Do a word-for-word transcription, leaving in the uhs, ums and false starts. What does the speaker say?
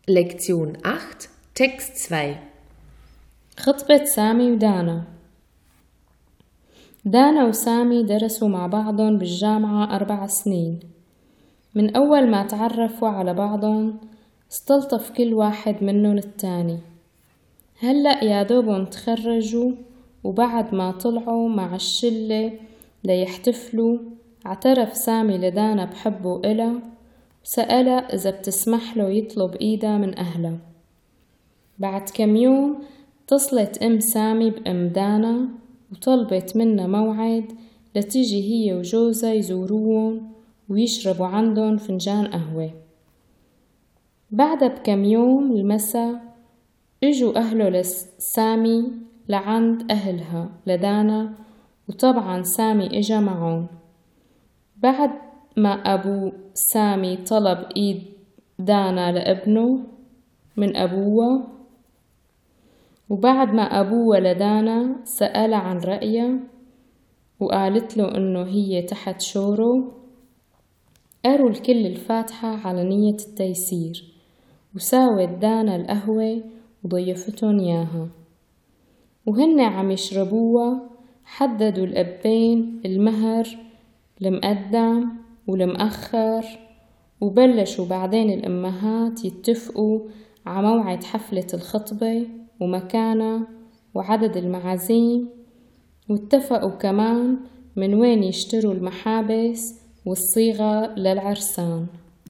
Lektion acht, Text zwei. خطبة سامي ودانا. دانا وسامي درسوا مع بعضهم بالجامعة أربع سنين. من أول ما تعرفوا على بعضهم استلطف كل واحد منهم التاني. هلأ يا دوبهم تخرجوا، وبعد ما طلعوا مع الشلة ليحتفلوا اعترف سامي لدانا بحبه إلها، وسألها إذا بتسمح له يطلب إيدها من أهلها. بعد كم يوم اتصلت أم سامي بأم دانا وطلبت منها موعد لتيجي هي وجوزها يزوروهم ويشربوا عندهم فنجان قهوة. بعدها بكم يوم المسا اجوا أهله لسامي لعند أهلها لدانا، وطبعا سامي اجا معهم. بعد ما أبو سامي طلب إيد دانا لابنه من أبوها، وبعد ما أبوها لدانا سألها عن رأيها وقالت له إنه هي تحت شوره، قروا الكل الفاتحة على نية التيسير، وساوت دانا القهوة وضيفتهم ياها. وهن عم يشربوها حددوا الأبين المهر المقدم والمأخر، وبلشوا بعدين الأمهات يتفقوا على موعد حفلة الخطبة ومكانها وعدد المعازيم، واتفقوا كمان من وين يشتروا المحابس والصيغة للعرسان.